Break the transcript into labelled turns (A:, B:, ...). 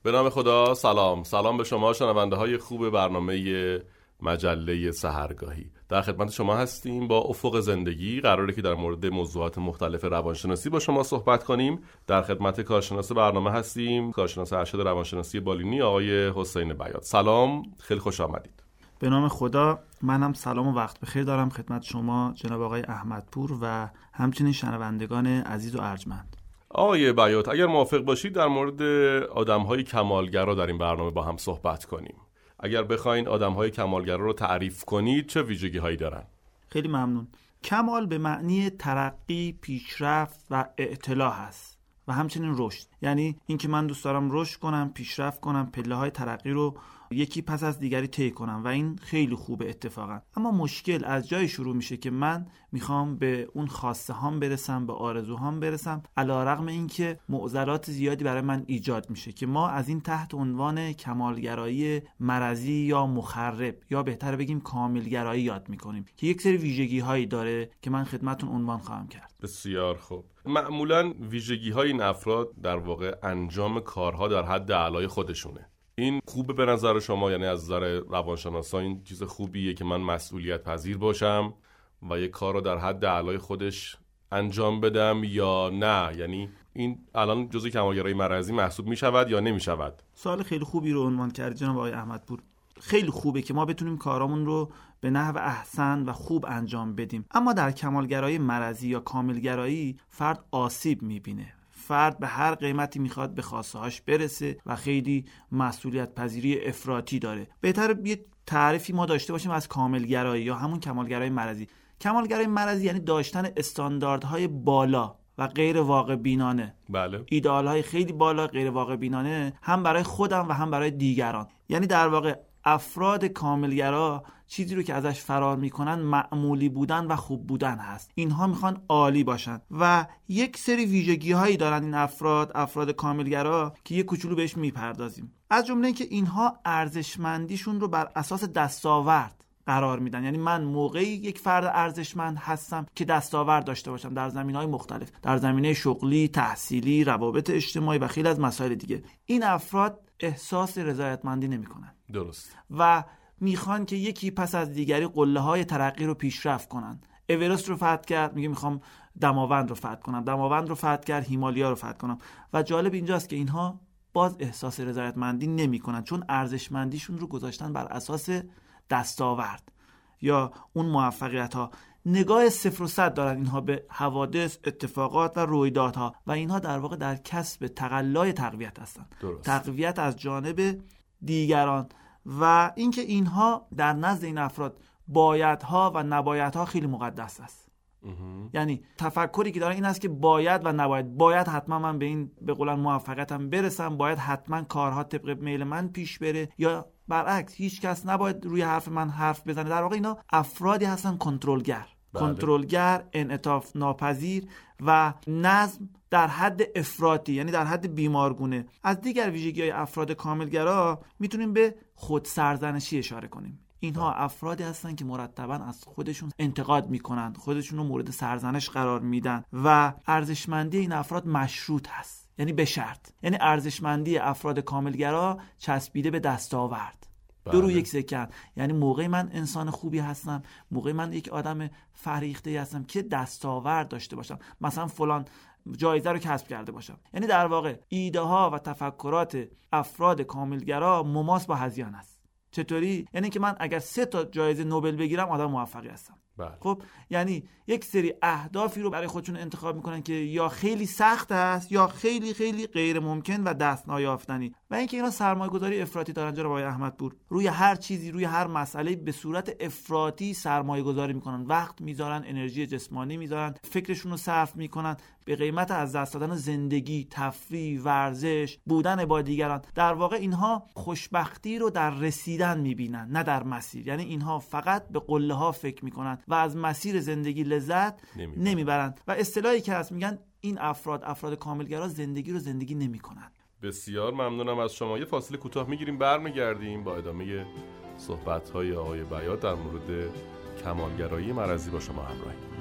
A: به نام خدا. سلام به شما شنونده های خوب برنامه مجله سحرگاهی. در خدمت شما هستیم با افق زندگی. قراره که در مورد موضوعات مختلف روانشناسی با شما صحبت کنیم. در خدمت کارشناس برنامه هستیم، کارشناس ارشد روانشناسی بالینی آقای حسین بیات. سلام، خیلی خوش آمدید.
B: به نام خدا. منم سلام و وقت بخیر دارم خدمت شما جناب آقای احمدپور و همچنین شنوندگان عزیز و ارجمند.
A: آقای بیات، اگر موافق باشید در مورد آدم‌های کمالگرا در این برنامه با هم صحبت کنیم. اگر بخواین آدم‌های کمالگرا رو تعریف کنید چه ویژگی‌هایی دارن؟
B: خیلی ممنون. کمال به معنی ترقی، پیشرفت و اعتلا هست و همچنین رشد. یعنی اینکه من دوست دارم رشد کنم، پیشرفت کنم، پله‌های ترقی رو یکی پس از دیگری طی کنم و این خیلی خوبه اتفاقا. اما مشکل از جای شروع میشه که من میخوام به اون خواسته هام برسم، به آرزوهام برسم، علی‌رغم اینکه معضلات زیادی برای من ایجاد میشه که ما از این تحت عنوان کمالگرایی مرضی یا مخرب یا بهتر بگیم کاملگرایی یاد میکنیم که یک سری ویژگی هایی داره که من خدمتتون عنوان خواهم کرد.
A: بسیار خوب. معمولا ویژگی های این افراد در واقع انجام کارها در حد اعلای خودشونه. این خوبه به نظر شما؟ یعنی از نظر روانشناسا این چیز خوبیه که من مسئولیت پذیر باشم و یک کار رو در حد اعلای خودش انجام بدم یا نه؟ یعنی این الان جزء کمالگرایی مرضی محسوب می شود یا نمی شود؟
B: سوال خیلی خوبی رو عنوان کرد جناب آقای احمدپور. خیلی خوبه که ما بتونیم کارامون رو به نحو احسن و خوب انجام بدیم، اما در کمالگرایی مرضی یا کاملگرایی فرد آسیب میبینه. فرد به هر قیمتی میخواد به خواسته هاش برسه و خیلی مسئولیت پذیری افراطی داره. بهتره یه تعریفی ما داشته باشیم از کاملگرایی یا همون کمالگرایی مرضی. کمالگرایی مرضی یعنی داشتن استانداردهای بالا و غیر واقع بینانه.
A: بله.
B: ایدئالهای خیلی بالا، غیر واقع بینانه، هم برای خودم و هم برای دیگران. یعنی در واقع افراد کاملگرا چیزی رو که ازش فرار میکنن معمولی بودن و خوب بودن هست. اینها میخوان عالی باشن و یک سری ویژگی هایی دارن این افراد کاملگرا که یک کوچولو بهش میپردازیم. از جمله اینکه اینها ارزشمندیشون رو بر اساس دستاورد قرار میدن. یعنی من موقعی یک فرد ارزشمند هستم که دستاورد داشته باشم در زمینه‌های مختلف، در زمینه شغلی، تحصیلی، روابط اجتماعی و خیلی از مسائل دیگه. این افراد احساس رضایتمندی نمیکنن.
A: درست.
B: و میخوان که یکی پس از دیگری قله‌های ترقی رو پیشرفت کنن. اورست رو فتح کرد، میگه میخوام دماوند رو فتح کنم. دماوند رو فتح کرد، هیمالیا رو فتح کنم. و جالب اینجاست که اینها باز احساس رضایتمندی نمیکنن، چون ارزشمندیشون رو گذاشتن بر اساس دستاورد یا اون موفقیت ها. نگاه 0 و 100 دارن اینها به حوادث، اتفاقات و رویدادها و اینها در واقع در کسب تقلای تقویت هستن.
A: درست.
B: تقویت از جانب دیگران و اینکه اینها در نزد این افراد بایدها و نبایدها خیلی مقدس است. یعنی تفکری که دارن این است که باید و نباید. باید حتما من به این به قولن موفقیتم برسم، باید حتما کارها طبق میل من پیش بره، یا برعکس هیچ کس نباید روی حرف من حرف بزنه. در واقع اینا افرادی هستن کنترلگر.
A: بله.
B: کنترلگر، انعطاف ناپذیر و نظم در حد افراطی، یعنی در حد بیمارگونه. از دیگر ویژگی‌های افراد کاملگرا میتونیم به خود سرزنشی اشاره کنیم. اینها افرادی هستن که مرتباً از خودشون انتقاد میکنن، خودشون رو مورد سرزنش قرار میدن و ارزشمندی این افراد مشروط هست، یعنی به شرط. یعنی ارزشمندی افراد کاملگرا چسبیده به دستاورد. دو رو یک سکن. یعنی موقعی من انسان خوبی هستم، موقعی من یک آدم فریخته هستم که دستاورد داشته باشم، مثلا فلان جایزه رو کسب کرده باشم. یعنی در واقع ایده ها و تفکرات افراد کاملگرا مماس با هذیان است. چطوری؟ یعنی که من اگر 3 تا جایزه نوبل بگیرم آدم موفقی هستم.
A: بله.
B: خب یعنی یک سری اهدافی رو برای خودشون انتخاب میکنن که یا خیلی سخت است یا خیلی خیلی غیر ممکن و دست نایافتنی. و اینکه اینا سرمایه‌گذاری افراطی دارن جناب آقای احمدپور. روی هر چیزی، روی هر مسئله به صورت افراطی سرمایه‌گذاری میکنن. وقت میذارن، انرژی جسمانی میذارن، فکرشون رو صرف میکنن به قیمت از دست دادن زندگی، تفریح، ورزش، بودن با دیگران. در واقع اینها خوشبختی رو در رسیدن میبینن، نه در مسیر. یعنی اینها فقط به قله ها فکر میکنن و از مسیر زندگی لذت نمیبرن. و اصطلاحی که هست میگن این افراد کاملگرا زندگی رو زندگی نمیکنن.
A: بسیار ممنونم از شما. یه فاصله کوتاه میگیریم، برمیگردیم با ادامه صحبت‌های آقای بیات در مورد کمالگرایی مرضی با شما همراهیم.